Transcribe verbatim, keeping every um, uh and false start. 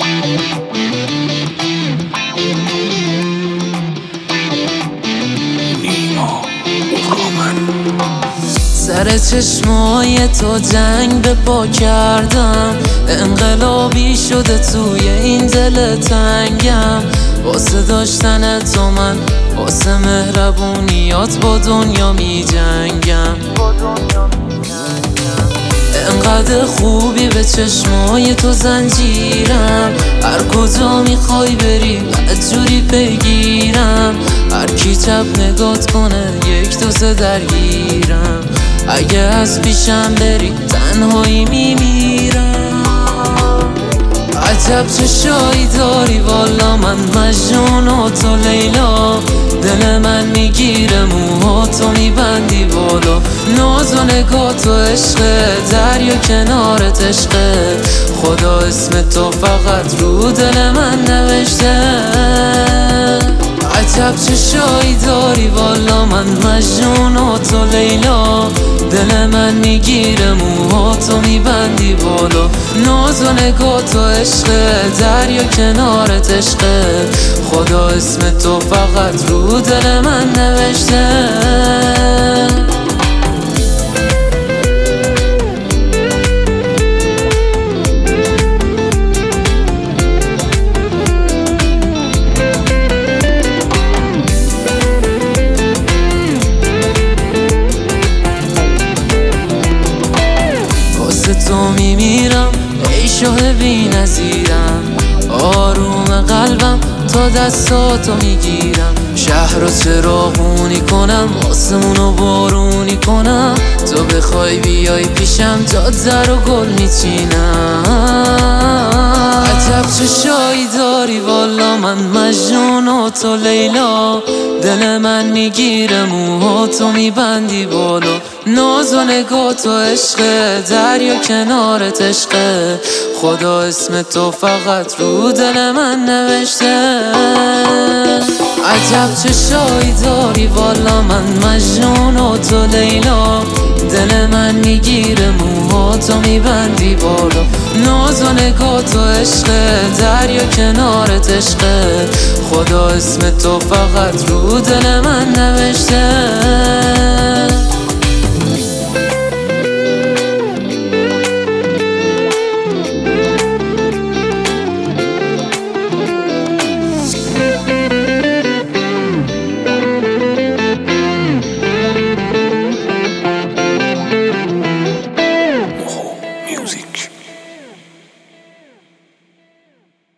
سر چشمای تو جنگ به پا کردم، انقلابی شده توی این دل تنگم. واسه داشتن تو من واسه مهربونیات با دنیا می جنگم. انقدر خوبی به چشمای تو زنجیرم، هر کجا میخوای بری جوری پیگیرم. هر کی چپ نگات کنه یک دو سه درگیرم. اگه از پیشم بری تنهایی میمیرم. عجب چشایی داری والا، من مجنون و تو لیلا. دل من میگیره موهاتو میبندی بالا. ناز و نگاه تو عشقه، دریا کنارت عشقه. خدا اسم تو فقط رو دل من نوشته. عجب چشایی داری والا، من مجنون و تو لیلا. دل من میگیره موهاتو میبندی بالا. ناز و نگاه تو عشقه، دریا کنارت عشقه. خدا اسم تو فقط رو دل من نوشته. تو میمیرم ای شاه بی نظیرم. آروم قلبم تا دستاتو میگیرم. شهر رو چراغونی کنم، آسمونو بارونی کنم. تو بخوای بیای پیشم جاده رو گل میچینم. عجب چشایی داری والا، من مجنون و تو لیلا. دل من میگیره موهاتو میبندی بالا. ناز و نگاه تو عشقه، دریا کنارت عشقه. خدا اسم تو فقط رو دل من نوشته. عجب چشایی داری والا، من مجنون و تو لیلا. دل من میگیره موهاتو میبندی بالا. ناز و نگاه تو عشقه، دریا کنارت عشقه. خدا اسم تو فقط رو دل من نوشته.